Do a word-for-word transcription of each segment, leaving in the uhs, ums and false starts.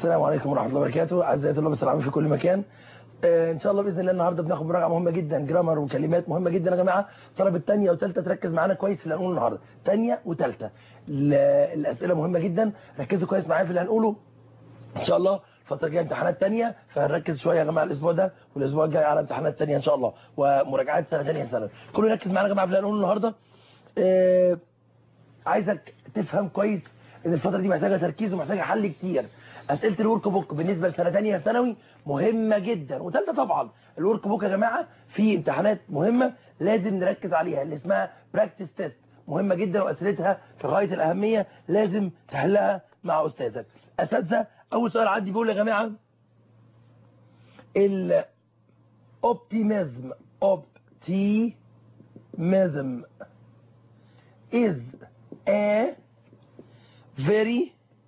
السلام عليكم ورحمه الله وبركاته. اعزائي طلاب العلوم في كل مكان، آه ان شاء الله باذن الله النهارده بناخد مراجعه مهمه جدا، جرامر وكلمات مهمه جدا يا جماعه. طلبه ثانيه وثالثه تركز معانا كويس في اللي هنقوله النهارده. ثانيه وثالثه الاسئله مهمه جدا، ركزوا كويس معايا في اللي هنقوله ان شاء الله. الفتره الجايه امتحانات ثانيه، فهنركز شويه يا جماعه الاسبوع ده والاسبوع الجاي على امتحانات ثانيه ان شاء الله ومراجعات سنه ثانيه ثانوي. كله يركز معانا يا جماعه في اللي هنقوله النهارده. آه عايزك تفهم كويس ان الفتره دي محتاجه تركيز ومحتاجه حل كتير. اسئله الورك بوك بالنسبه لسنه ثانيه ثانوي مهمه جدا، وثالثه طبعا. الورك بوك يا جماعه في امتحانات مهمه لازم نركز عليها اللي اسمها براكتس تيست، مهمه جدا واسئلتها في غايه الاهميه، لازم تحلها مع استاذك. اساتذه، اول سؤال عندي بيقول يا جماعه الاوبتيميزم اوبتيميزم is a very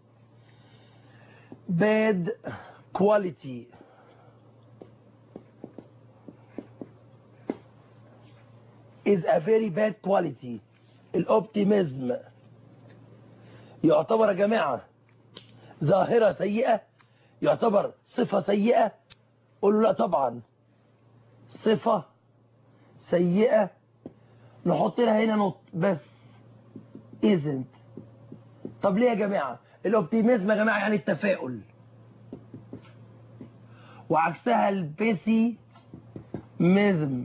bad quality. is a very bad quality. الاوبتيميزم يعتبر يا جماعة ظاهرة سيئة، يعتبر صفة سيئة. قولوا لا طبعا صفة سيئة، نحط لها هنا نقط بس isn't. طب ليه يا جماعة؟ الاوبتيميزم يا جماعة يعني التفاؤل، وعكسها البيسيميزم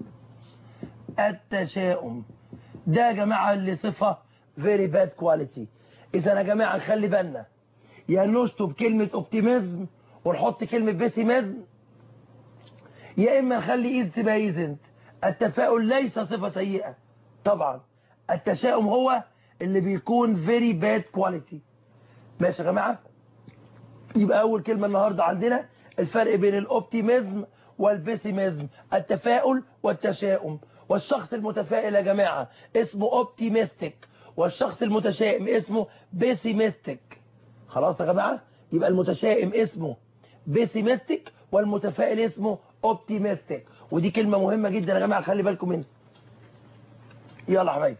التشاؤم. ده يا جماعة اللي صفة very bad quality. اذا يا جماعة نخلي بالنا، يا نشطب كلمة اوبتيميزم ونحط كلمة بيسيميزم، يا اما نخلي ايز تبقى ايزنت. التفاؤل ليس صفة سيئة طبعا، التشاؤم هو اللي بيكون very bad quality. ماشي يا جماعة؟ يبقى اول كلمة النهاردة عندنا الفرق بين الاوبتيميزم والبيسيميزم، التفاؤل والتشاؤم. والشخص المتفائل يا جماعة اسمه اوبتيميستيك، والشخص المتشائم اسمه بيسيميستيك. خلاص يا جماعة؟ يبقى المتشائم اسمه بيسيميستيك والمتفائل اسمه اوبتيميستيك، ودي كلمة مهمة جدا يا جماعة خلي بالكم منها. يلا يا حبايبي،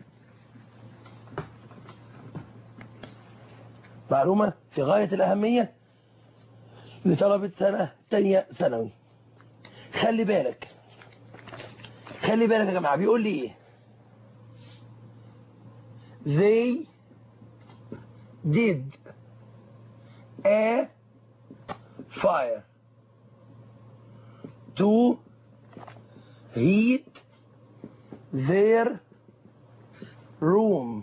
معلومة في غاية الأهمية لطلبة سنة تانية ثانوي. خلي بالك خلي بالك يا جماعة، بيقول لي ايه؟ they did a fire to heat their room.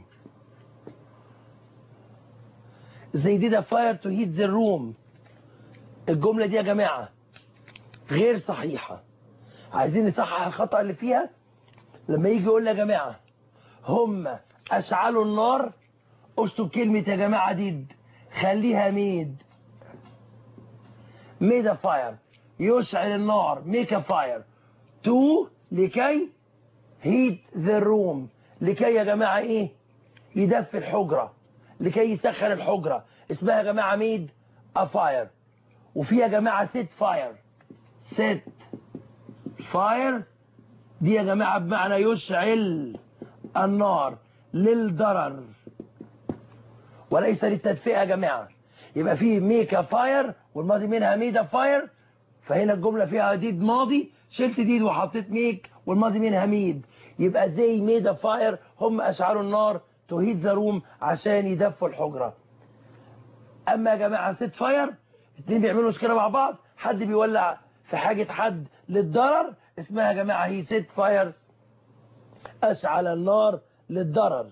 they did a fire to heat their room. الجملة دي يا جماعة غير صحيحة، عايزين نصحح الخطأ اللي فيها. لما يجي يقول يا جماعة هم أشعلوا النار، اشطب كلمة يا جماعة ديد، خليها ميد. ميد a fire، يشعل النار، make a fire. to لكي heat the room، لكي يا جماعة ايه؟ يدفي الحجرة، لكي يسخن الحجرة، اسمها يا جماعة ميد a fire. وفي يا جماعة set fire، set fire دي يا جماعة بمعنى يشعل النار للضرر وليس للتدفئة يا جماعة. يبقى في make a fire والماضي منها made a fire، فهنا الجملة فيها ديد ماضي، شلت ديد وحطيت make والماضي منها ميد، يبقى they made a fire، هم أشعلوا النار to heat the room عشان يدفوا الحجرة. أما يا جماعة set fire اتنين بيعملوا مشكلة مع بعض، حد بيولع في حاجة حد للضرر، اسمها يا جماعة هي set fire، أشعل النار للضرر.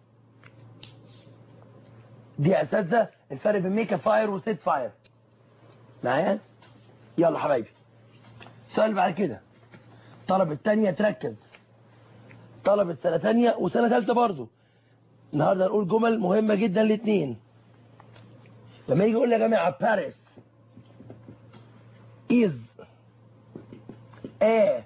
دي أساتذة الفرق بين ميك فاير وسيت فاير. معايا؟ يلا حبايبي، السؤال بعد كده طلبة تانية تركز، طلبة سنة تانية وسنة تالتة برضو. النهاردة نقول جمل مهمة جدا الاثنين. لما يجي يقول لي يا جماعة باريس is a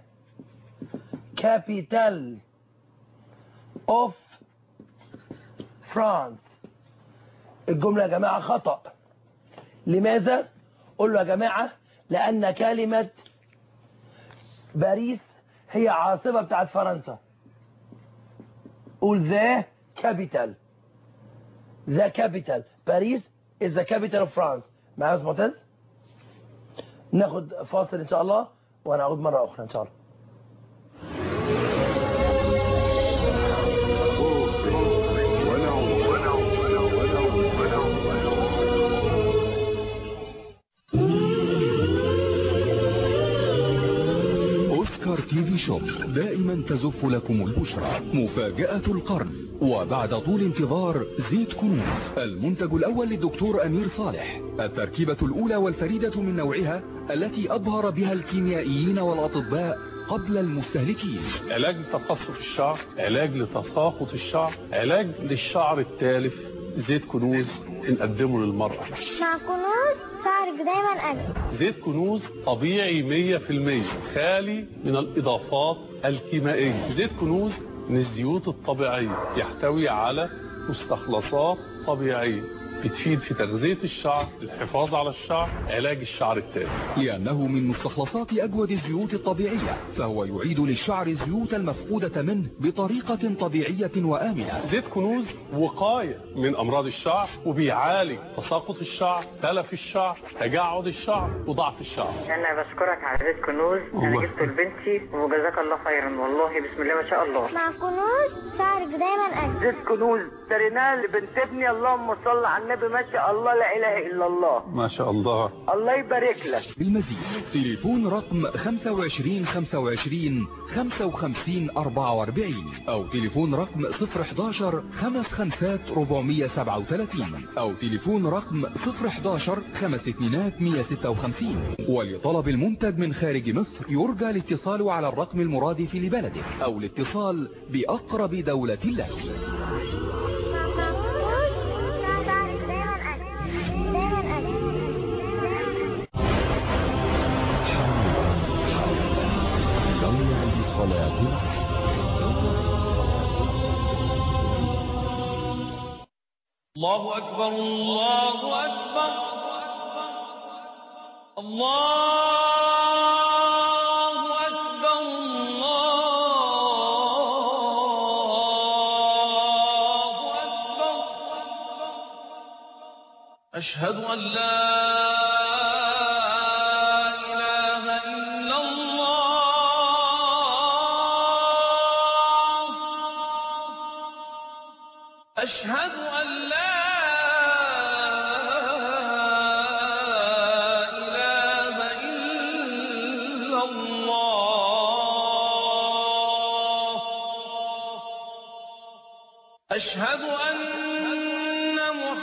capital of France، الجملة يا جماعة خطأ. لماذا؟ قول له يا جماعة لأن كلمة باريس هي عاصمة بتاعت فرنسا. قول the capital، the capital، باريس is the capital of France. معايا يا استاذ معتز؟ ناخد فاصل ان شاء الله ونعود مره اخرى ان شاء الله. أوسكار تي في شوب دائما تزف لكم البشرى مفاجأة القرن. وبعد طول انتظار زيت كنوز، المنتج الأول للدكتور أمير صالح، التركيبة الأولى والفريدة من نوعها التي أبهر بها الكيميائيين والأطباء قبل المستهلكين. علاج لتقصف الشعر، علاج لتساقط الشعر، علاج للشعر التالف. زيت كنوز نقدمه للمرأة. مع كنوز شعرك دايما أجمل. زيت كنوز طبيعي مية في المية، خالي من الإضافات الكيميائية. زيت كنوز من الزيوت الطبيعية، يحتوي على مستخلصات طبيعية بتفيد في تغذية الشعر، الحفاظ على الشعر، علاج الشعر التالف. لأنه من مستخلصات أجود الزيوت الطبيعية، فهو يعيد للشعر الزيوت المفقودة منه بطريقة طبيعية وآمنة. زيت كنوز وقاية من أمراض الشعر، وبيعالج تساقط الشعر، تلف الشعر، تجعد الشعر، وضعف الشعر. أنا بشكرك على زيت كنوز، أنا جبته لبنتي وجزاك الله خيرا، والله بسم الله ما شاء الله. مع كنوز شعرك دايما أجمل. زيت كنوز اشتريناه لبنت ابني، اللهم صل على النبي، ما شاء الله لا اله الا الله. ما شاء الله. الله يبارك لك. بالمزيد تليفون رقم خمسة وعشرين خمسة وعشرين خمسة وخمسين أربعة وأربعين او تليفون رقم صفر حداشر خمس خمسات أربعمية سبعة وثلاثين او تليفون رقم صفر حداشر خمس اتنينات مية ستة وخمسين. ولطلب المنتج من خارج مصر يرجى الاتصال على الرقم المرادف لبلدك او الاتصال بأقرب دولة لك. الله أكبر الله أكبر الله أكبر الله أكبر. أشهد أن لا أشهد أن لا إله إلا الله. أشهد أن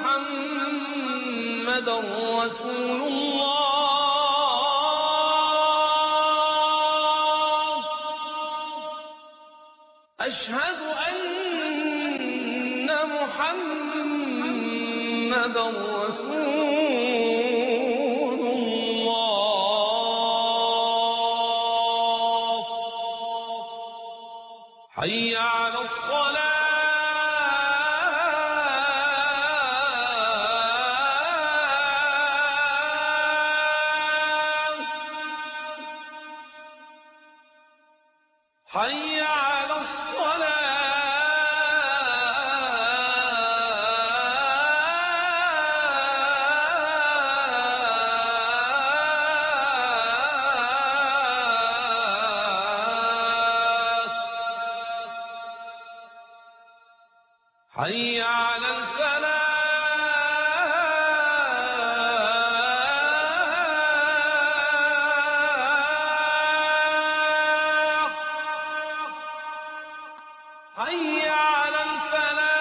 محمدا رسول الله. أشهد أن محمد رسول الله. حي على الصلاة. حي على الصلاة. حي على الفلاح. حي على الفلاح.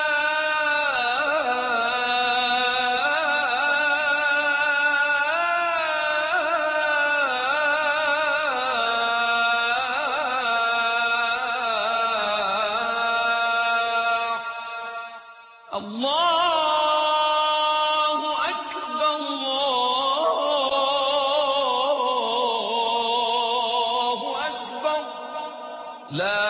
الله أكبر الله أكبر. لا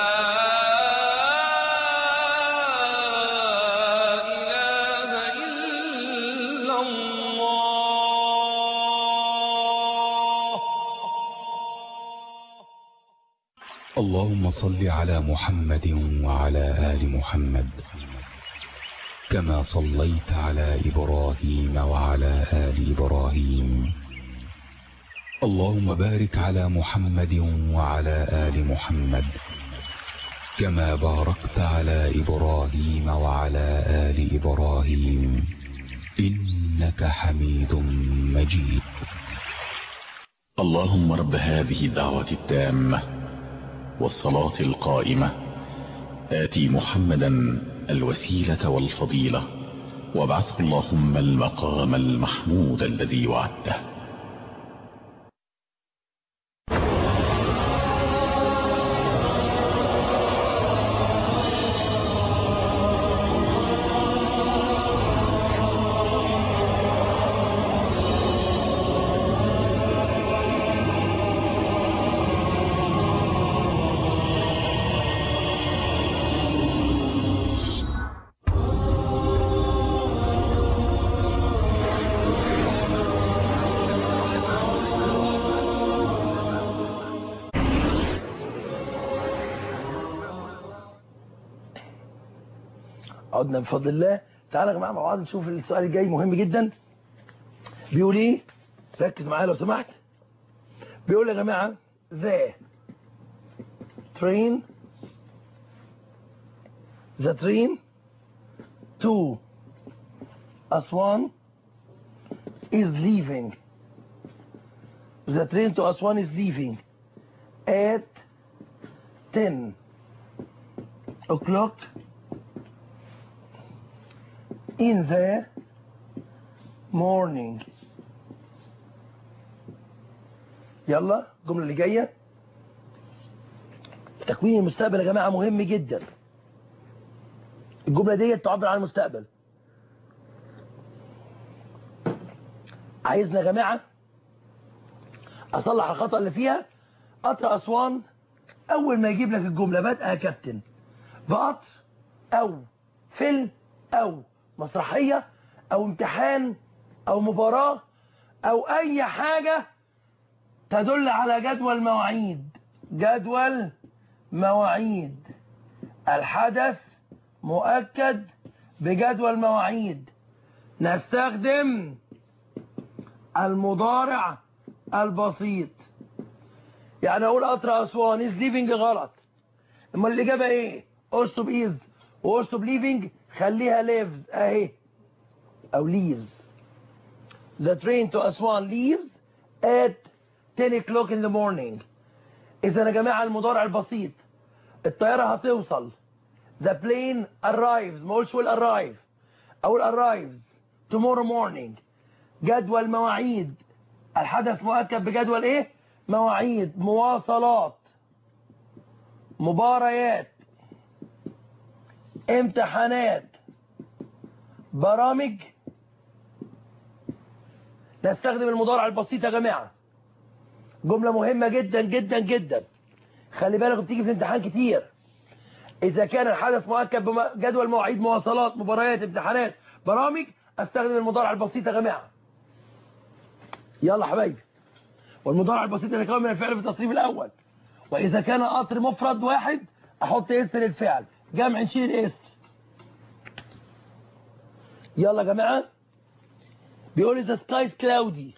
إله إلا الله. اللهم صل على محمد وعلى آل محمد كما صليت على إبراهيم وعلى آل إبراهيم. اللهم بارك على محمد وعلى آل محمد كما باركت على إبراهيم وعلى آل إبراهيم إنك حميد مجيد. اللهم رب هذه الدعوة التامة والصلاة القائمة آتي محمدا الوسيلة والفضيلة وابعثه اللهم المقام المحمود الذي وعدته. عدنا بفضل الله. تعالى يا جماعه مع بعض نشوف السؤال الجاي مهم جدا. بيقول ايه؟ ركز معايا لو سمحت. بيقول يا جماعه the train the train to Aswan is leaving the train to Aswan is leaving at ten o'clock in the morning. يلا الجملة اللي جاية. تكوين المستقبل يا جماعة مهم جدا. الجملة دي تعبر عن المستقبل. عايزنا يا جماعة أصلح الخطأ اللي فيها. قطر أسوان أول ما يجيب لك الجملة بادئة يا كابتن بقطر أو فيلم أو مسرحية او امتحان او مباراة او اي حاجة تدل على جدول مواعيد. جدول مواعيد. الحدث مؤكد بجدول مواعيد. نستخدم المضارع البسيط. يعني اقول قطر اسوان از ليفنج غلط. امال الاجابة ايه؟ اشطب از واشطب ليفنج خليها lives اهي او leaves. The train to Aswan leaves at ten o'clock in the morning. اذا يا جماعة المضارع البسيط الطيارة هتوصل. The plane arrives. ما اقولش will arrive اقول arrives tomorrow morning. جدول مواعيد. الحدث مؤكد بجدول ايه؟ مواعيد. مواصلات. مباريات. امتحانات. برامج. نستخدم المضارع البسيط يا جماعة. جملة مهمة جدا جدا جدا. خلي بالك بتيجي في الامتحان كتير. إذا كان الحدث مؤكد بجدول مواعيد مواصلات مباريات امتحانات برامج استخدم المضارع البسيط يا جماعة. يلا حبايبي. والمضارع البسيط يتكون من الفعل في التصريف الأول. وإذا كان قطر مفرد واحد أحط اس للفعل. جمع نشيل الاس. يلا يا جماعه. بيقول the sky is cloudy.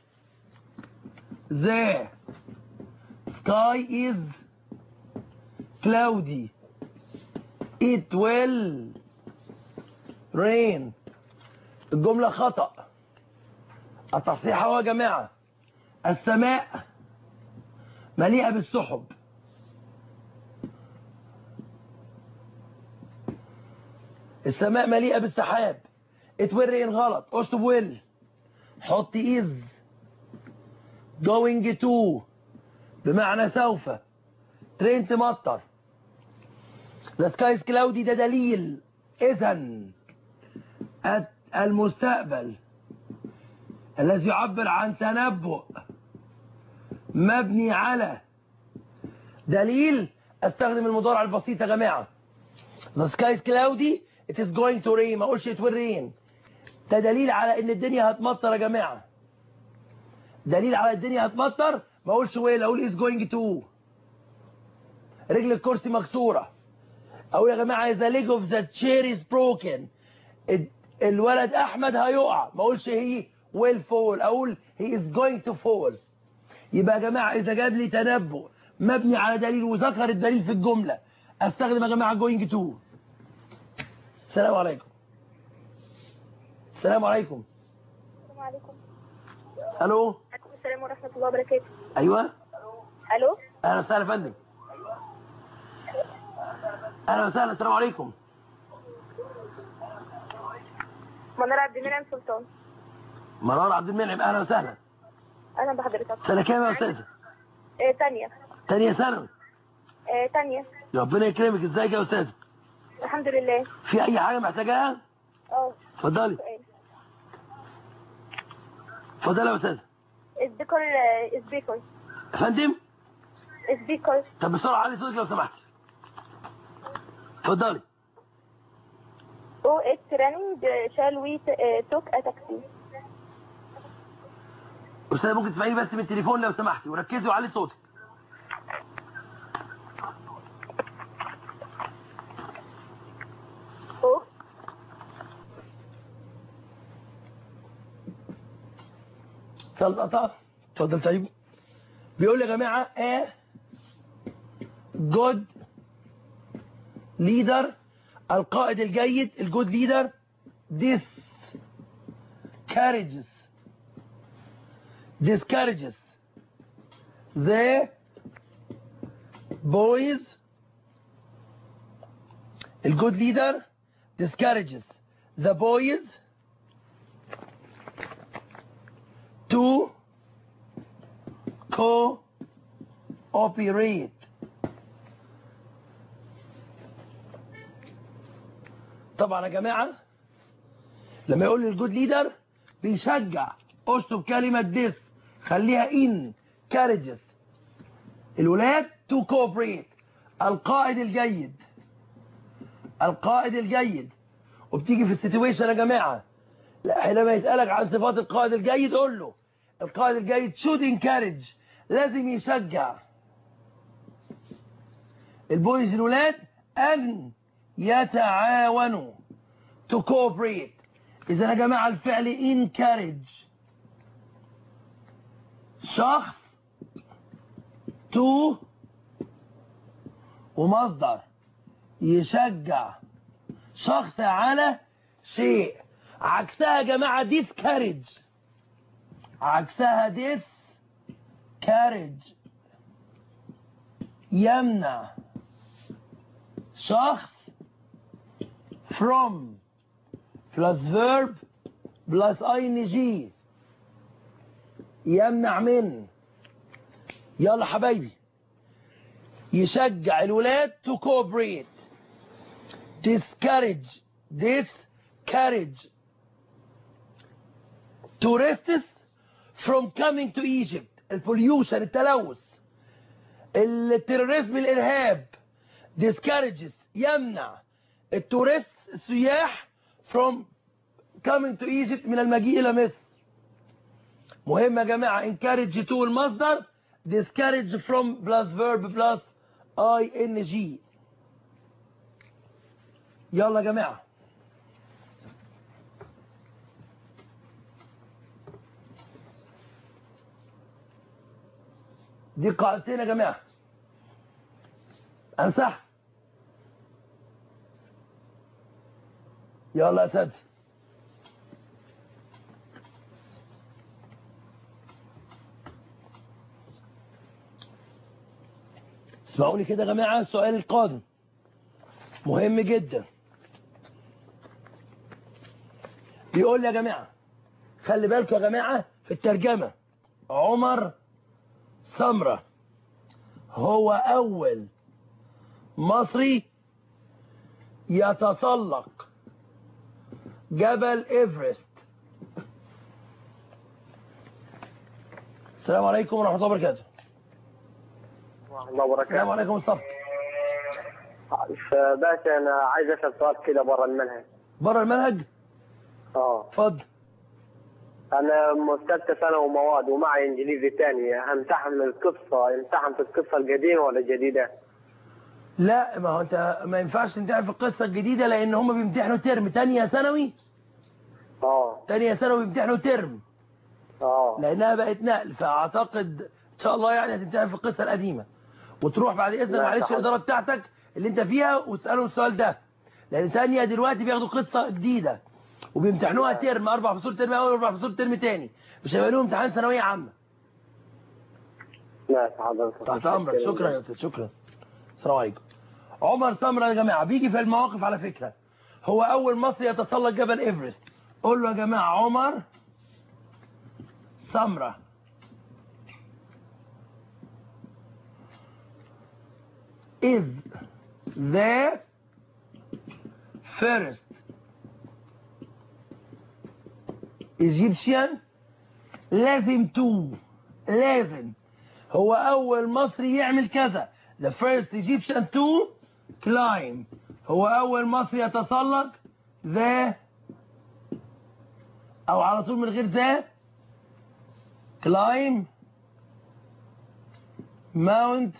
the sky is cloudy. it will rain. الجمله خطأ. التصحيح هو يا جماعه السماء مليئه بالسحب. السماء مليئة بالسحاب. it will rain غلط. اشطب will. حط is going to بمعنى سوف. train تمطر. the sky is cloudy ده دليل. إذن المستقبل الذي يعبر عن تنبؤ مبني على دليل استخدم المضارع البسيط يا جماعة. the sky is cloudy it is going to rain. ما اقولش it will rain. ده دليل على ان الدنيا هتمطر يا جماعة. دليل على الدنيا هتمطر. ما اقولش will اقول is going to. رجل الكرسي مكسورة اقول يا جماعة the leg of the chair is broken. الولد احمد هيقع، ما اقولش هي will fall، اقول he is going to fall. يبقى يا جماعه اذا جاب لي تنبؤ مبني على دليل وذكر الدليل في الجمله استخدم يا جماعه going to. السلام عليكم. السلام عليكم. السلام عليكم. الو. عليكم السلام ورحمه الله وبركاته. ايوه. الو. اهلا وسهلا يا فندم. اهلا وسهلا. السلام عليكم. منار عبد المنعم سلطان. منار عبد المنعم، اهلا وسهلا. اهلا بحضرتك. سنه كام يا استاذه؟ آه تانية. تانية ثانوي. آه تانية. ربنا يكرمك. ازيك يا استاذه؟ الحمد لله. في اي حاجه محتاجاها؟ اه. اتفضلي. اتفضلي يا استاذه. سبيكر سبيكر. يا فندم؟ سبيكر. طب بسرعه علي صوتك لو سمحتي. اتفضلي. او اتس رانينج شال وي توك ا تاكسي. استاذه ممكن تسمعيني بس من التليفون لو سمحتي وركزي وعلي صوتك. او اتفضل. اتفضل. طيب بيقول يا جماعه ا جود ليدر، القائد الجيد، الجود ليدر discourages discourages the boys. الجود ليدر discourages the boys to cooperate. طبعا يا جماعة لما يقول لي الجود ليدر بيشجع، اشطب كلمة this خليها encourages الولاد to cooperate. القائد الجيد، القائد الجيد. وبتيجي في السيتويشن يا جماعة حينما يسألك عن صفات القائد الجيد قول له القائد الجيد should encourage، لازم يشجع البويز الولاد أن يتعاونوا to cooperate. إذا يا جماعة الفعل encourage شخص to ومصدر يشجع شخص على شيء. عكسها يا جماعة discourage، عكسها discourage يمنع شخص from plus verb plus ing يمنع من. يلا حبايبي يشجع الولاد to cooperate. discourage discourage tourists from coming to Egypt. البوليوشن، التلوث، التيروريزم، الإرهاب. discourages يمنع التورست السياح from coming to Egypt من المجيء إلى مصر. مهم يا جماعة encourage to المصدر discourage from plus verb plus ing. يلا يا جماعة دي قاعدتين يا جماعة. امسح. يلا يا سيدي. اسمعوني كده يا جماعة، السؤال القادم مهم جدا. بيقول لي يا جماعة خلي بالكم يا جماعة في الترجمة عمر سمرة هو أول مصري يتسلق جبل إيفرست. السلام عليكم ورحمة الله وبركاته. الله وبركاته. السلام عليكم مصطفى. باشا أنا عايز أسأل سؤال كده بره المنهج. بره المنهج؟ اه. اتفضل. أنا ثالثة ثانوي مواد ومعي إنجليزي تاني، همتحن القصة، امتحن في القصة القديمة ولا الجديدة؟ لا ما هو أنت ما ينفعش تمتحن في القصة الجديدة لأن هم بيمتحنوا ترم تانية ثانوي تانية ثانوي بيمتحنوا ترم اه لانها بقت نقل، فاعتقد ان شاء الله يعني هتمتحن في القصه القديمه، وتروح بعد اذنك لا، معلش حاضر. الاداره بتاعتك اللي انت فيها وتسالهم السؤال ده، لان ثانيه دلوقتي بياخدوا قصه جديده وبيمتحنوها لا. ترم، اربع فصول ترم اول واربع فصول ترم تاني، مش هيبقى لهم امتحان ثانويه عامه. لا حضرتك تحت امرك. شكرا يا استاذ، شكرا. السلام عليكم. عمر سمره يا جماعه بيجي في المواقف على فكره، هو اول مصري يتسلق جبل ايفرست. قول له يا جماعه عمر سمره is the first Egyptian. لازم تو لازم هو أول مصري يعمل كذا. the first Egyptian to climb. هو أول مصري يتسلق the أو على طول من غير the climb Mount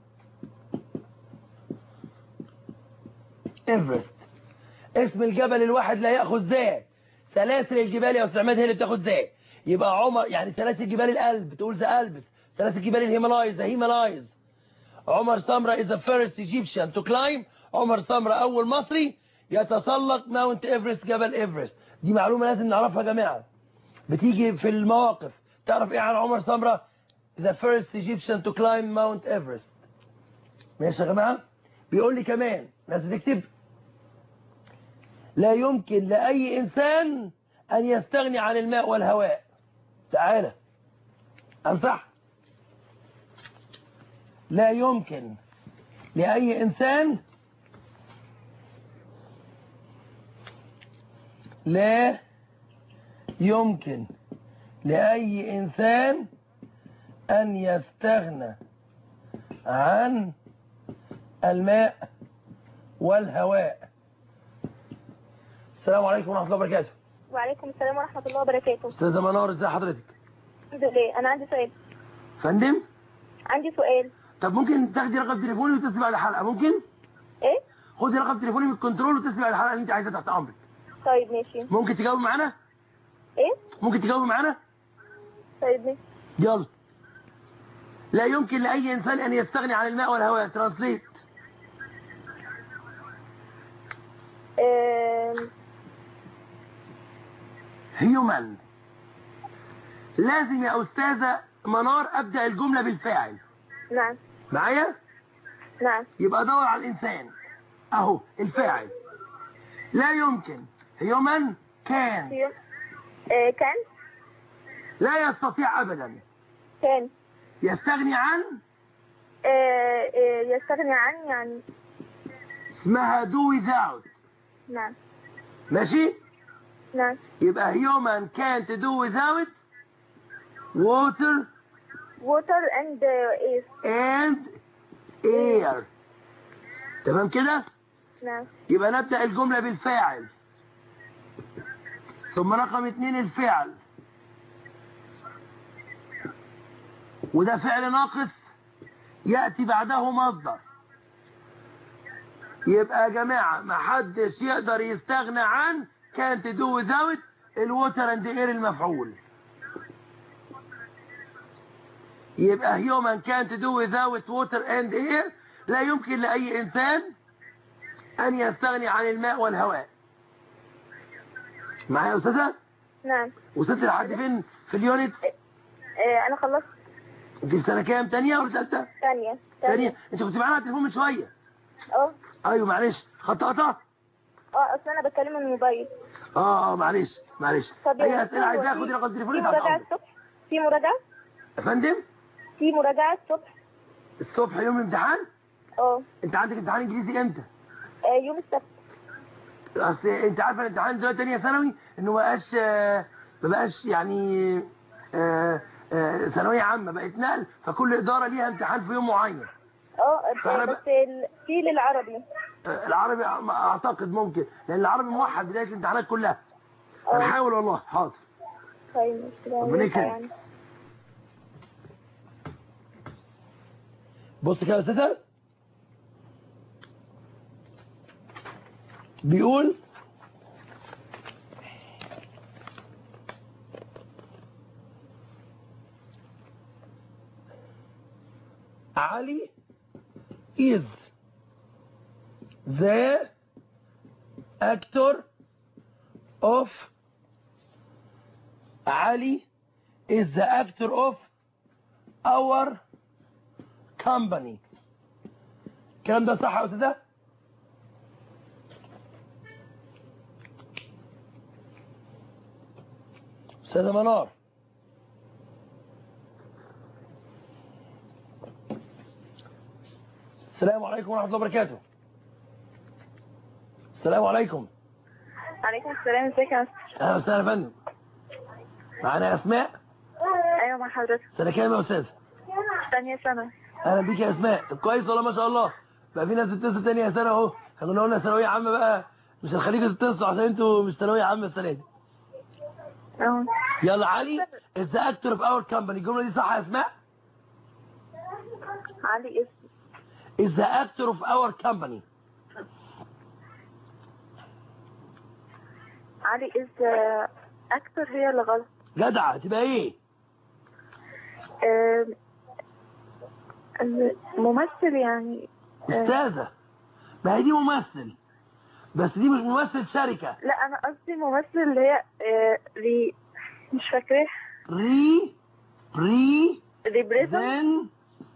Everest. اسم الجبل الواحد لا يأخذ ذا. سلاسل الجبال يا أستاذ عماد هي اللي بتاخد ذا. يبقى عمر يعني سلاسل جبال الألب تقول ذا ألبس، سلاسل جبال الهيمالايز ذا هيمالايز. عمر سمرة is the first Egyptian to climb. عمر سمرة أول مصري يتسلق ماونت إيفرست، جبل إيفرست. دي معلومة لازم نعرفها يا جماعة، بتيجي في المواقف. تعرف إيه عن عمر سمرة؟ the first Egyptian to climb Mount Everest. ماشي يا جماعة. بيقول لي كمان لازم تكتب لا يمكن لأي إنسان أن يستغني عن الماء والهواء. تعالى أمسح. لا يمكن لأي إنسان لا يمكن لأي إنسان أن يستغنى عن الماء والهواء. السلام عليكم ورحمة الله وبركاته. وعليكم السلام ورحمة الله وبركاته. أستاذة منار ازي حضرتك؟ الحمد لله. أنا عندي سؤال. فندم؟ عندي سؤال. طب ممكن تاخدي رقم تليفوني وتتصلي بعد الحلقة؟ ممكن؟ إيه؟ خدي رقم تليفوني من الكنترول وتتصلي بعد الحلقة اللي أنت عايزة تحت أمرك. طيب ماشي. ممكن تجاوبي معانا؟ إيه؟ ممكن تجاوبي معانا؟ طيب ماشي. يلا. لا يمكن لأي إنسان أن يستغني عن الماء والهواء. ترانسليت. أم... هيومن. لازم يا أستاذة منار أبدأ الجملة بالفاعل. نعم. معايا؟ نعم. يبقى دور على الإنسان أهو الفاعل. لا يمكن. هيومن كان. هيوم. آه كان. لا يستطيع أبدا. كان. يستغني عن. آه آه يستغني عن يعني. اسمها do without. نعم. ماشي؟ نعم. يبقى human can't do without water water and air. and air. تمام كده؟ نعم. يبقى نبدأ الجملة بالفاعل، ثم رقم اتنين الفعل، وده فعل ناقص يأتي بعده مصدر. يبقى يا جماعة محدش يقدر يستغنى عن can't do without الووتر اند اير المفعول. يبقى human can't do without water and air. لا يمكن لأي إنسان أن يستغني عن الماء والهواء. معايا يا أستاذة؟ نعم. وصلت لحد فين في اليونت؟ آه أنا خلصت. أنت في سنة كام؟ تانية ولا ثالثة؟ ثانية. ثانية. أنت كنت معانا على التليفون من شوية. أه. أيوه معلش، خط قطع؟ أه أصل أنا بتكلم من الموبايل. أه أه معلش معلش. أي أسئلة عايزاها خدي رقم تليفوني. في مراجعة الصبح؟ في مراجعة؟ يا فندم؟ في مراجعة الصبح؟ الصبح يوم الامتحان؟ أه. أنت عندك امتحان إنجليزي إمتى؟ آه يوم السبت. اصل انت عارفه الامتحان دلوقتي ثانيه ثانوي انه ما بقاش ما بقاش يعني آه، آه، ثانويه عامه، بقت نقل، فكل اداره ليها امتحان في يوم معين. اه بس ال- في للعربي. آه، العربي اعتقد ممكن، لان العربي موحد بدايه الامتحانات كلها. هنحاول والله. حاضر. طيب ربنا يكرمك. بص كده يا استاذه، بيقول علي is the actor of علي is the actor of our company. الكلام ده صح يا أستاذة؟ أستاذة منار. السلام عليكم ورحمة الله وبركاته. السلام عليكم. عليكم السلام، ازيك يا مستر؟ أهلا وسهلا يا فندم. معانا أسماء؟ ايوه مع حضرتك. سنة كام يا أستاذة؟ ثانية سنة. أهلا بيك يا أسماء. طب كويس والله ما شاء الله. بقى في ناس بتتصل تانية سنة أهو. احنا كنا قلنا ثانوية عامة بقى مش هنخليكوا تتصلوا عشان أنتوا مش ثانوية عامة السنة دي. اه. يلا علي is the actor of our company. الجملة دي صح يا أسماء؟ علي اسم. is the actor of our company. علي is actor هي اللي غلط. جدعة تبقى إيه؟ آه، ممثل يعني. أستاذة ما هي دي ممثل بس دي مش ممثل شركة. لا أنا قصدي ممثل اللي هي آه، ري مش فاكراه. ري بري ريبريزنتيف.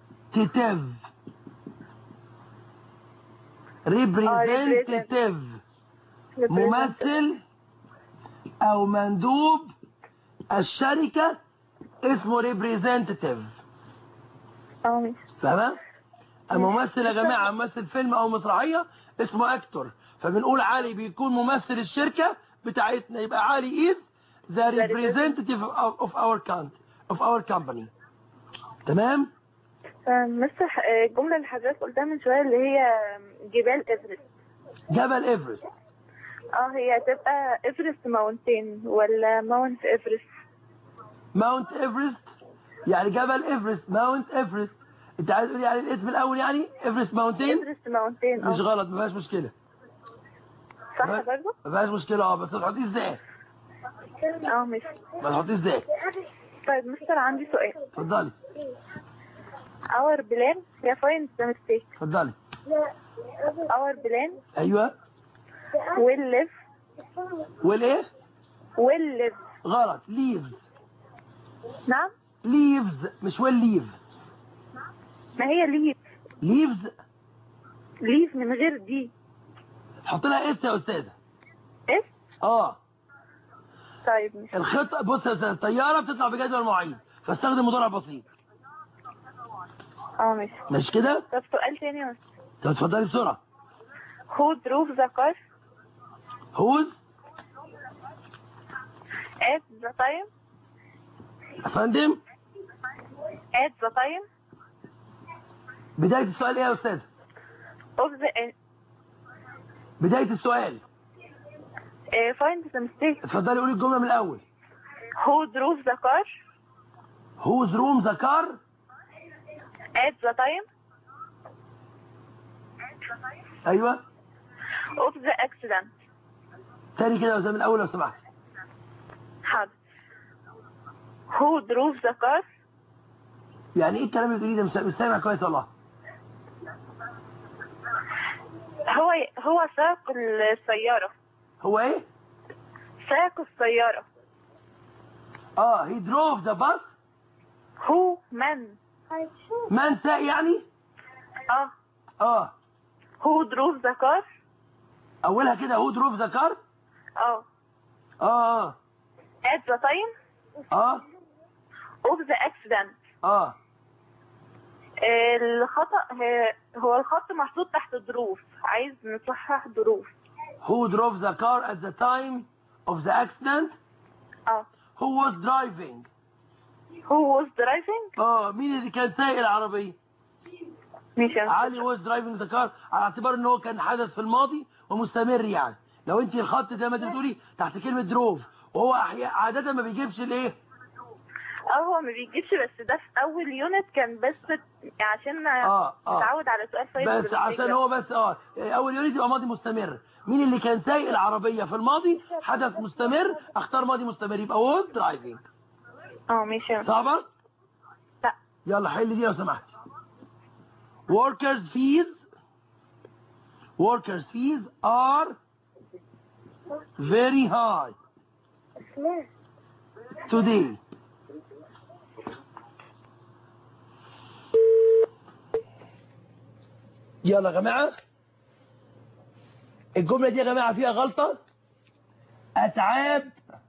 ريبريزنتيف ممثل أو مندوب الشركة اسمه ريبريزنتيف. اه فاهمة؟ الممثل يا جماعة ممثل فيلم أو مسرحية اسمه أكتور. فبنقول علي بيكون ممثل الشركة بتاعتنا، يبقى علي is the representative of our country of our company. تمام؟ مستر الجملة اللي حضرتك قلتها من شوية اللي هي جبال إيفرست. جبل إيفرست. اه هي هتبقى إيفرست ماونتين ولا ماونت إيفرست؟ ماونت إيفرست يعني جبل إيفرست. ماونت إيفرست انت عايز تقول يعني الاسم الاول يعني ايفرست ماونتين. ايفرست ماونتين اه مش غلط، ما فيهاش مشكله. صح برضه ما فيهاش مشكله اه، بس ما تحطيش ازاي. اه ماشي. ما تحطيش ازاي. طيب مستر عندي سؤال. اتفضلي. اور بلان يا فاين ذا ميستيك. اتفضلي. اور بلان. ايوه. ويل ليف. ويل ايه؟ ويل ليف. غلط. ليفز. نعم. ليفز مش ويل ليف. ما هي ليف. ليفز. ليف من غير دي. حط لها اس يا استاذه. اس؟ اه. طيب مش. الخطه بص يا استاذه، الطياره بتطلع بجدول معين فاستخدم مضارع بسيط. اه ماشي. مش كده؟ طب سؤال تاني يا مستر. طب اتفضلي بسرعه. Who drove the car? Who's at the time? يا فندم؟ at the time بداية السؤال ايه يا استاذ؟ of the بداية السؤال. uh, find the mistake. اتفضلي قولي الجملة من الأول. Who drove the car? Whose room the car? at the time أيوه. of the accident. تاني كده يا أستاذ من الأول لو سمحت. حاضر. Who drove the car? يعني ايه الكلام اللي بتقوليه ده؟ مش سامع كويس والله. هو هو سائق السيارة. هو ايه؟ سائق السيارة. اه he drove the bus. Who man. من ساق يعني؟ اه. اه. Who drove the car? أولها كده who drove the car؟ اه. اه اه. at the time اه. of the accident. اه. الخطأ هو الخط محطوط تحت ظروف، عايز نصحح ظروف. Who drove the car at the time of the accident? اه. Who was driving? Who was driving? اه مين اللي كان سايق العربية؟ ماشي. علي was driving the car على اعتبار ان هو كان حدث في الماضي ومستمر يعني. لو انت الخط زي ما انت بتقولي تحت كلمة دروف وهو عادة ما بيجيبش الايه؟ اه هو ما بيجيبش، بس ده في اول يونت كان بس عشان اه اه نتعود على سؤال فايز. بس عشان هو بس اه اول يونت يبقى ماضي مستمر. مين اللي كان سايق العربية في الماضي؟ حدث مستمر، اختار ماضي مستمر يبقى was driving. اه ماشي. صعبة؟ لا. يلا حل دي لو سمحت. workers fees workers fees are very high today. يلا يا جماعة، الجملة دي يا جماعة فيها غلطة. أتعاب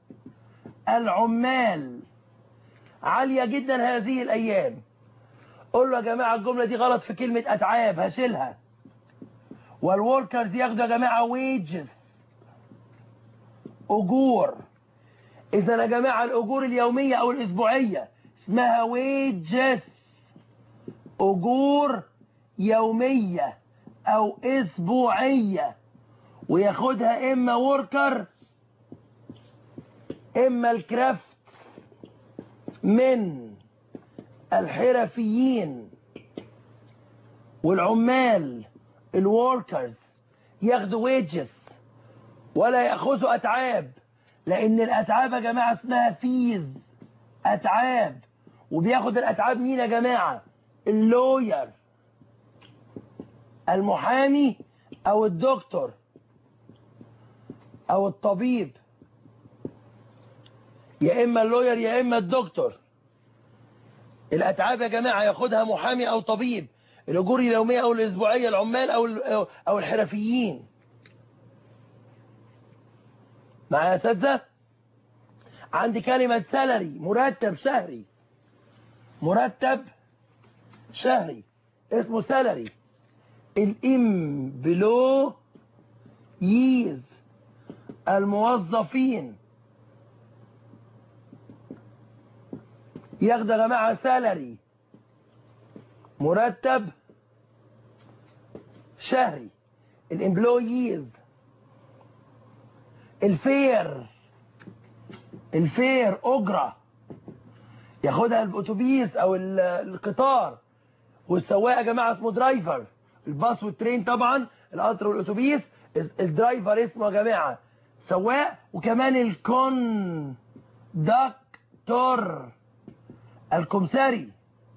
العمال عالية جدا هذه الأيام. قول له يا جماعة الجملة دي غلط في كلمة أتعاب، هشيلها. والوركرز ياخدوا يا جماعة wages، أجور. إذا يا جماعة الأجور اليومية أو الأسبوعية اسمها wages، أجور يومية أو أسبوعية، وياخدها إما وركر إما الكرافت من الحرفيين. والعمال الوركرز ياخدوا ويجز ولا ياخذوا اتعاب، لان الاتعاب يا جماعه اسمها فيز، اتعاب. وبياخد الاتعاب مين يا جماعه؟ اللوير، المحامي او الدكتور او الطبيب، يا اما اللوير يا اما الدكتور. الاتعاب يا جماعه ياخدها محامي او طبيب، الاجور اليوميه او الاسبوعيه العمال او او الحرفيين. معايا يا اساتذه؟ عندي كلمه سالري، مرتب شهري، مرتب شهري اسمه سالري. الامبلويز، الموظفين ياخدوا يا جماعه سالري، مرتب شهري. الامبلويز. الفير، الفير اجره ياخدها الاتوبيس او القطار. والسواق يا جماعه اسمه درايفر، الباص والترين طبعا، القطر والاتوبيس الدرايفر اسمه يا جماعه سواق. وكمان الكوندكتور، الكمساري.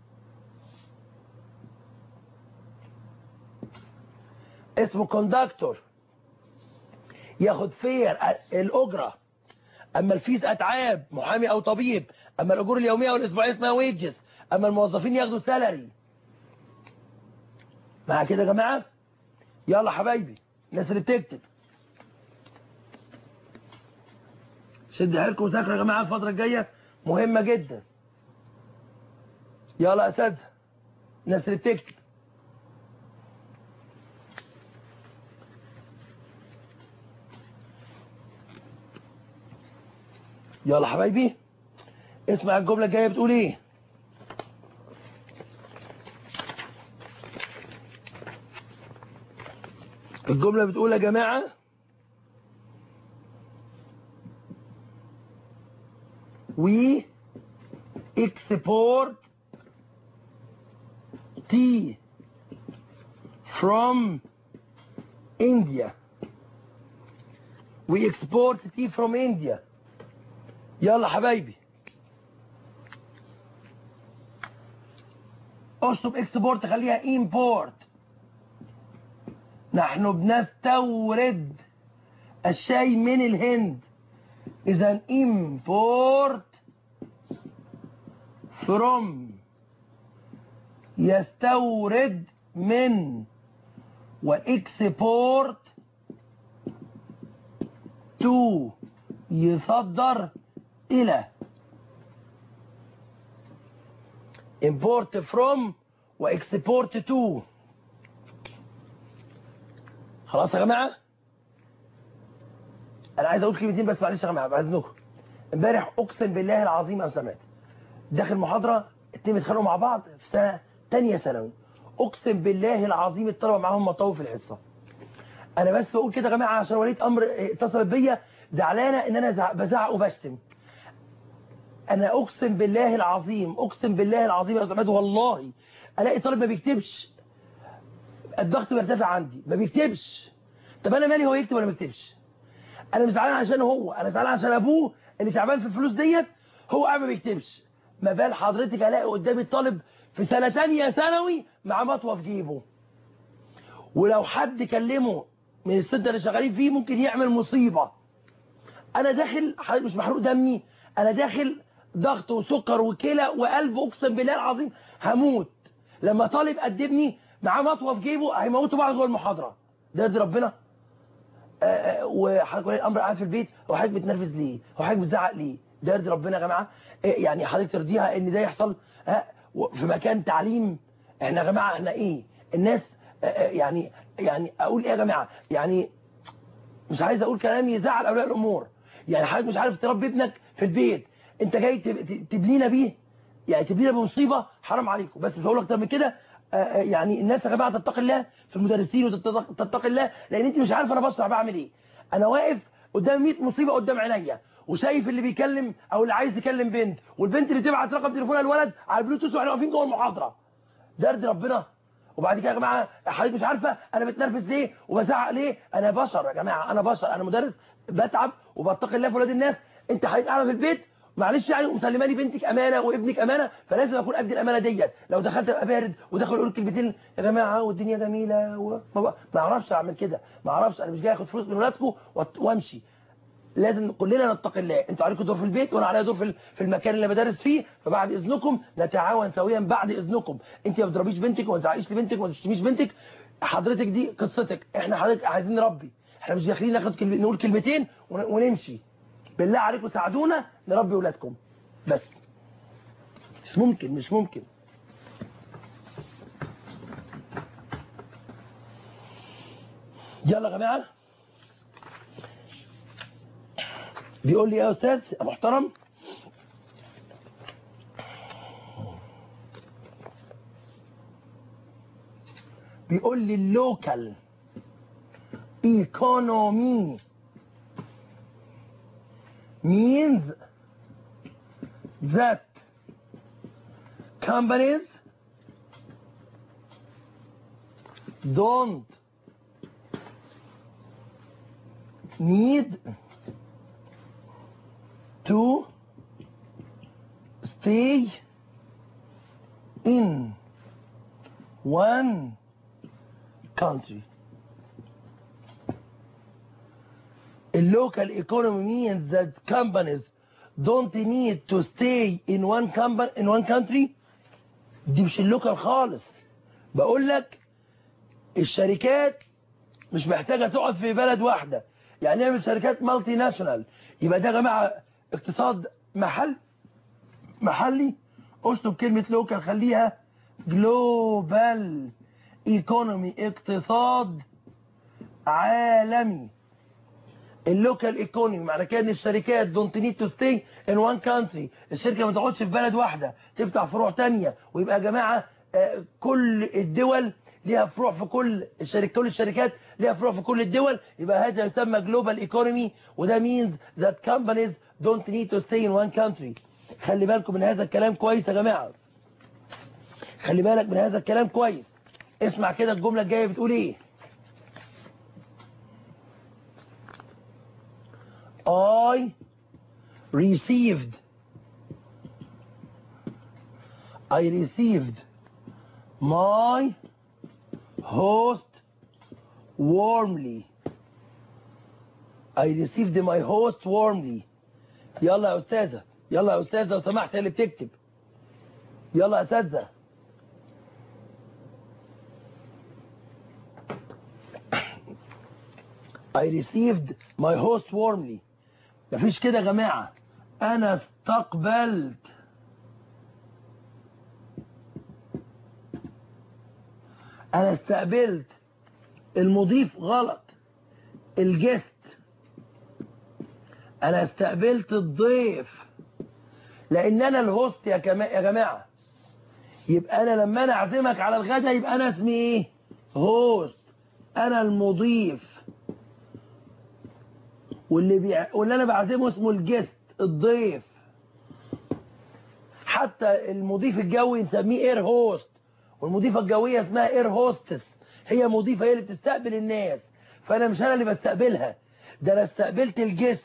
اسمه كوندكتور، ياخد فير الاجره. اما الفيز اتعاب، محامي او طبيب. اما الاجور اليوميه والاسبوعيه اسمها ويجز. اما الموظفين ياخدوا سالري. مع كده يا جماعه؟ يلا حبايبي الناس اللي بتكتب شد حيلكم وذاكروا يا جماعه، الفتره الجايه مهمه جدا. يلا يا اساتذه الناس اللي بتكتب. يلا حبايبي اسمع الجمله الجايه بتقول ايه. الجمله بتقول يا جماعه we export tea from India. we export tea from India. يلا حبايبي اشطب اكسبورت خليها امبورت. نحن بنستورد الشاي من الهند. اذا import from يستورد من، واكسبورت to يصدر إلى. import from واكسبورت to. خلاص يا جماعة؟ أنا عايز أقول كلمتين بس معلش يا جماعة بإذنكم. امبارح أقسم بالله العظيم يا سمعت داخل محاضرة اتنين بيتخانقوا مع بعض في سنة تانية ثانوي. أقسم بالله العظيم الطلبة معاهم مطوي في الحصة. أنا بس بقول كده يا جماعة عشان ولية أمر اتصلت بيا زعلانة إن أنا بزعق وبشتم. أنا أقسم بالله العظيم أقسم بالله العظيم يا سمعت والله ألاقي طالب ما بيكتبش، الضغط بيرتفع عندي، ما بيكتبش. طب انا مالي هو يكتب ولا ما يكتبش؟ انا مش زعلان عشان هو، انا زعلان عشان ابوه اللي تعبان في الفلوس ديت هو قاعد ما بيكتبش. ما بال حضرتك الاقي قدامي الطالب في سنه ثانيه ثانوي معاه مطوه في جيبه، ولو حد كلمه من السده اللي شغالين فيه ممكن يعمل مصيبه. انا داخل مش محروق دمي، انا داخل ضغط وسكر وكلى وقلب، اقسم بالله العظيم هموت. لما طالب قدمني معاه مطوه في جيبه هيموتوا بعض جوه المحاضره. ده يرضي ربنا؟ وحضرتك ولي الامر قاعد في البيت، وحضرتك بتنرفز ليه؟ وحضرتك بتزعق ليه؟ ده يرضي ربنا يا جماعه؟ يعني حضرتك ترضيها ان ده يحصل في مكان تعليم؟ احنا يا جماعه احنا ايه؟ الناس يعني يعني اقول ايه يا جماعه؟ يعني مش عايز اقول كلام يزعل اولياء الامور. يعني حضرتك مش عارف تربي ابنك في البيت، انت جاي تبلينا بيه؟ يعني تبلينا بمصيبه؟ حرام عليكم. بس مش هقول اكتر من كده. يعني الناس يا جماعه تتقي الله في المدرسين وتتقي الله، لان انت مش عارف انا بشرح بعمل ايه. انا واقف قدام مية مصيبه قدام عينيا، وشايف اللي بيكلم او اللي عايز يكلم بنت، والبنت اللي بتبعت رقم تليفونها الولد على البلوتوث واحنا واقفين جوه المحاضره. ده يرضي ربنا؟ وبعد كده يا جماعه حضرتك مش عارفه انا بتنرفز ليه وبزعق ليه؟ انا بشر يا جماعه، انا بشر، انا مدرس بتعب وبتقي الله في ولاد الناس. انت حضرتك قاعده في البيت معلش يعني ومسلماني بنتك امانه وابنك امانه، فلازم اكون قد الامانه ديت. لو دخلت ابقى بارد وداخل اقول كلمتين يا جماعه والدنيا جميله و... ما اعرفش اعمل كده، ما اعرفش. انا مش جاي اخد فلوس من ولادكم وامشي. لازم كلنا نتقي الله. انتوا عليكم دور في البيت وانا عليا دور في في المكان اللي بدرس فيه، فبعد اذنكم نتعاون سويا. بعد اذنكم انت ما بتضربيش بنتك وما تزعقيش لبنتك وما تشتميش بنتك. حضرتك دي قصتك، احنا حضرتك عايزين نربي، احنا مش داخلين ناخد كلمه نقول كلمتين ونمشي. بالله عليكم ساعدونا نربي ولادكم بس. مش ممكن مش ممكن. يلا يا جماعه. بيقول لي يا استاذ يا محترم، بيقول لي اللوكال ايكونومي means that companies don't need to stay in one country. The local economy means that companies don't need to stay in one company in one country. دي مش اللوكال خالص. بقول لك الشركات مش محتاجه تقعد في بلد واحده، يعني نعمل شركات مالتي ناشونال. يبقى ده يا جماعه اقتصاد محل محلي. اشطب كلمه لوكال خليها جلوبال ايكونومي، اقتصاد عالمي. اللوكال ايكونومي معنى كده ان الشركات دونت نيد تو ستي ان وان كانتري. الشركه ما تقعدش في بلد واحده، تفتح فروع ثانيه. ويبقى يا جماعه كل الدول ليها فروع في كل الشركات، كل الشركات ليها فروع في كل الدول. يبقى هذا يسمى جلوبال ايكونومي، وده means that companies don't need to stay in one country. خلي بالكم من هذا الكلام كويس يا جماعه، خلي بالك من هذا الكلام كويس. اسمع كده الجمله الجايه بتقول ايه. I received I received my host warmly. I received my host warmly. يلا يا أستاذة، يلا يا أستاذة لو سمحت اللي بتكتب. يلا يا أستاذة. I received my host warmly. مفيش كده يا جماعة. أنا استقبلت أنا استقبلت المضيف غلط، الجست. أنا استقبلت الضيف، لأن أنا الهوست يا يا جماعة. يبقى أنا لما أنا أعزمك على الغداء يبقى أنا اسمي إيه؟ هوست. أنا المضيف، واللي بيع... واللي أنا بعزمه اسمه الجست، الضيف. حتى المضيف الجوي نسميه اير هوست، والمضيفة الجوية اسمها اير هوستس. هي مضيفة، هي اللي بتستقبل الناس، فأنا مش أنا اللي بستقبلها، ده أنا استقبلت الجست.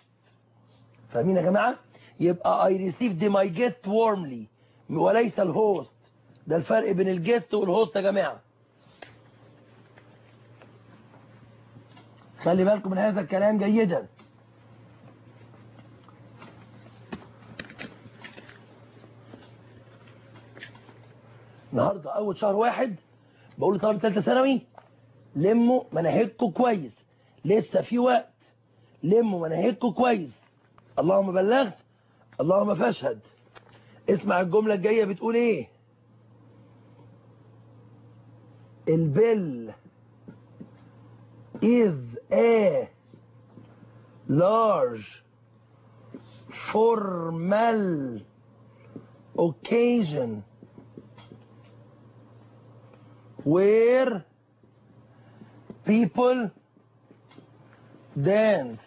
فاهمين يا جماعة؟ يبقى I received my guest warmly وليس الهوست. ده الفرق بين الجست والهوست يا جماعة. خلي بالكم من هذا الكلام جيدا. النهارده اول شهر واحد بقول لطلبه ثالثه ثانوي لموا مناهجكم كويس، لسه في وقت، لموا مناهجكم كويس. اللهم بلغت اللهم فاشهد. اسمع الجمله الجايه بتقول ايه؟ البل is a large formal occasion where people dance.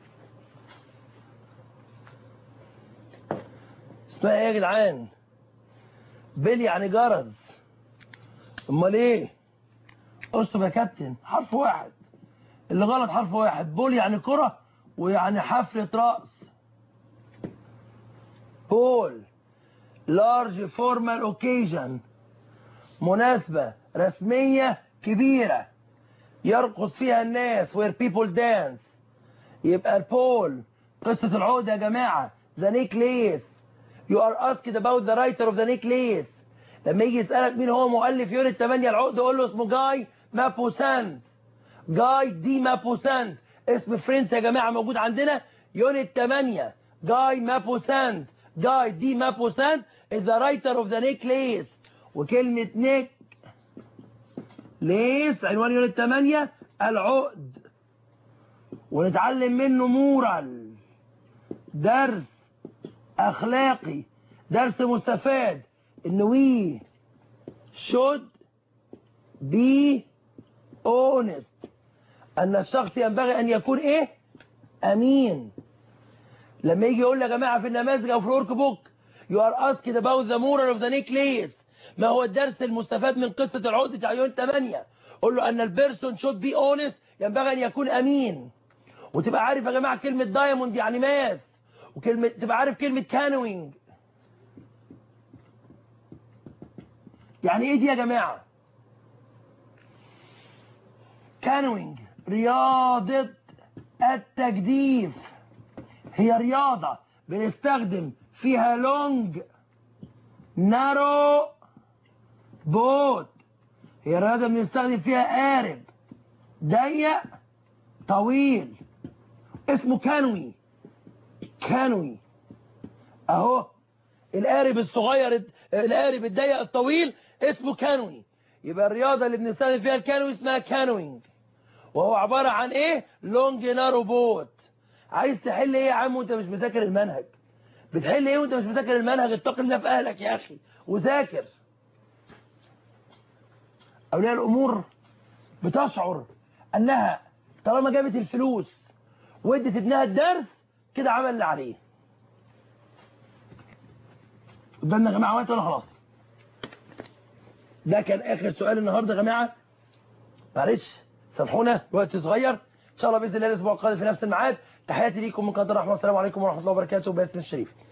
اسمها ايه يا جدعان؟ بيل يعني جرس. امال ايه؟ اشطب يا كابتن. حرف واحد اللي غلط، حرف واحد. بول يعني كرة ويعني حفلة رقص. بول large formal occasion، مناسبة رسمية كبيرة يرقص فيها الناس where people dance. يبقى البول قصة العقدة يا جماعة. the necklace. you are asked about the writer of the necklace. لما يجي يسألك مين هو مؤلف يونت ثمانية العقدة قول له اسمه جاي مابوسانت. جاي دي مابوسانت اسم فرنسي يا جماعة موجود عندنا يونت ثمانية. جاي مابوسانت. جاي دي مابوسانت is the writer of the necklace. وكلمة نيك ليس عنوان يونت ثمانية العقد، ونتعلم منه مورال، درس أخلاقي، درس مستفاد إن we should be honest. أن الشخص ينبغي أن يكون إيه؟ أمين. لما يجي يقول يا جماعة في النماذج أو في الورك بوك you are asked about the moral of the necklace، ما هو الدرس المستفاد من قصة العقد بتاع يونت ثمانية؟ قول له أن البيرسون should be honest، ينبغي أن يكون أمين. وتبقى عارف يا جماعة كلمة دايموند يعني ماس، وكلمة تبقى عارف كلمة كانوينج يعني إيه دي يا جماعة؟ كانوينج رياضة التجديف، هي رياضة بنستخدم فيها لونج نارو بوت. هي رياضة بنستخدم فيها قارب ضيق طويل اسمه كانوي. كانوي اهو القارب الصغير القارب الضيق الطويل اسمه كانوي. يبقى الرياضة اللي بنستخدم فيها الكانوي اسمها كانوينج، وهو عبارة عن ايه؟ لونج نارو بوت. عايز تحل ايه يا عم وانت مش مذاكر المنهج؟ بتحل ايه وانت مش مذاكر المنهج؟ اتق الله في اهلك يا اخي وذاكر. اولياء الامور بتشعر انها طالما جابت الفلوس وادت ابنها الدرس كده عمل اللي عليه. قدامنا يا جماعه وقت ولا خلاص؟ ده كان اخر سؤال النهارده يا جماعه، معلش سامحونا وقت صغير. ان شاء الله باذن الله الاسبوع القادم في نفس الميعاد. تحياتي ليكم من قناه الرحمه، والسلام عليكم ورحمه الله وبركاته. باسم الشريف.